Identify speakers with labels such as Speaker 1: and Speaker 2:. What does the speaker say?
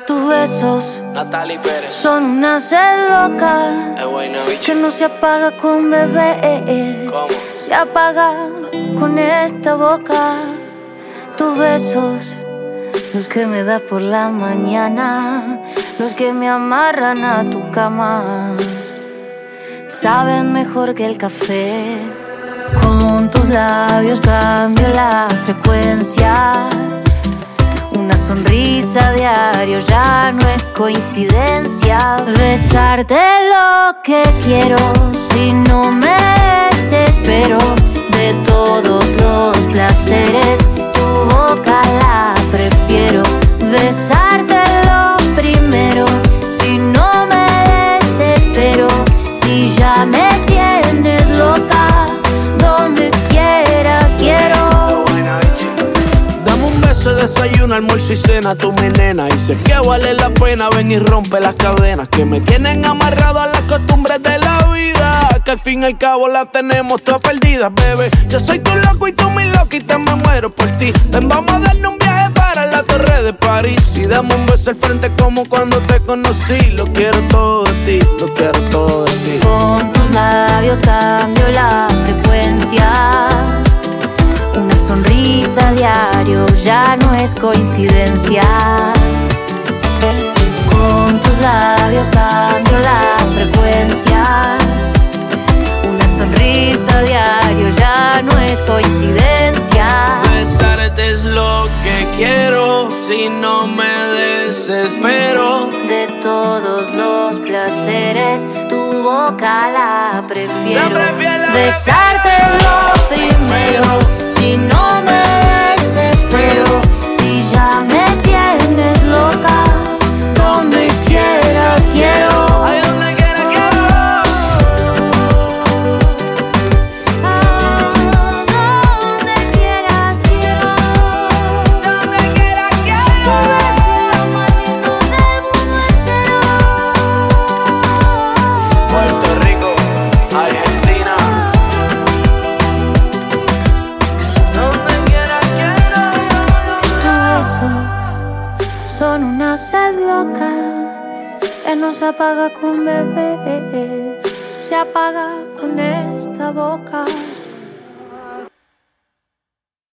Speaker 1: Tus besos
Speaker 2: Natalie Pérez
Speaker 1: son una sed loca que no se apaga con beber.
Speaker 2: ¿Cómo?
Speaker 1: Se apaga con esta boca. Tus besos, los que me das por la mañana, los que me amarran a tu cama, saben mejor que el café. Con tus labios cambio la frecuencia. Una sonrisa a diario ya no es coincidencia. Besarte lo que quiero, si no me desespero. De todos los placeres, tu boca la prefiero. Besarte lo primero, si no me desespero. Si ya me tienes loca, donde quieras quiero.
Speaker 2: Dame un beso, desayuno, almuerzo y cena, tú mi nena. Y sé que vale la pena, ven y rompe las cadenas que me tienen amarrado a las costumbres de la vida, que al fin y al cabo la tenemos todas perdidas, bebé. Yo soy tu loco y tú mi loquita, me muero por ti. Ven, vamos a darle un viaje para la Torre de París y dame un beso al frente como cuando te conocí. Lo quiero todo de ti, lo quiero todo de ti.
Speaker 1: Con tus labios cambio la frecuencia. Una sonrisa a diario ya no es coincidencia. Con tus labios cambio la frecuencia. Una sonrisa a diario ya no es coincidencia.
Speaker 2: Besarte es lo que quiero, si no me desespero.
Speaker 1: De todos los placeres, tu boca la prefiero. Besarte es lo primero, si no me desespero. Si ya me tienes loca, donde quieras quiero.
Speaker 2: Ay, donde quiera quiero.
Speaker 1: Donde quieras quiero.
Speaker 2: Donde quiera quiero.
Speaker 1: Tu beso es lo más lindo del mundo entero.
Speaker 2: Puerto Rico, Argentina. Donde quiera quiero.
Speaker 1: Tus besos son una sed loca que no se apaga con beber, se apaga con esta boca.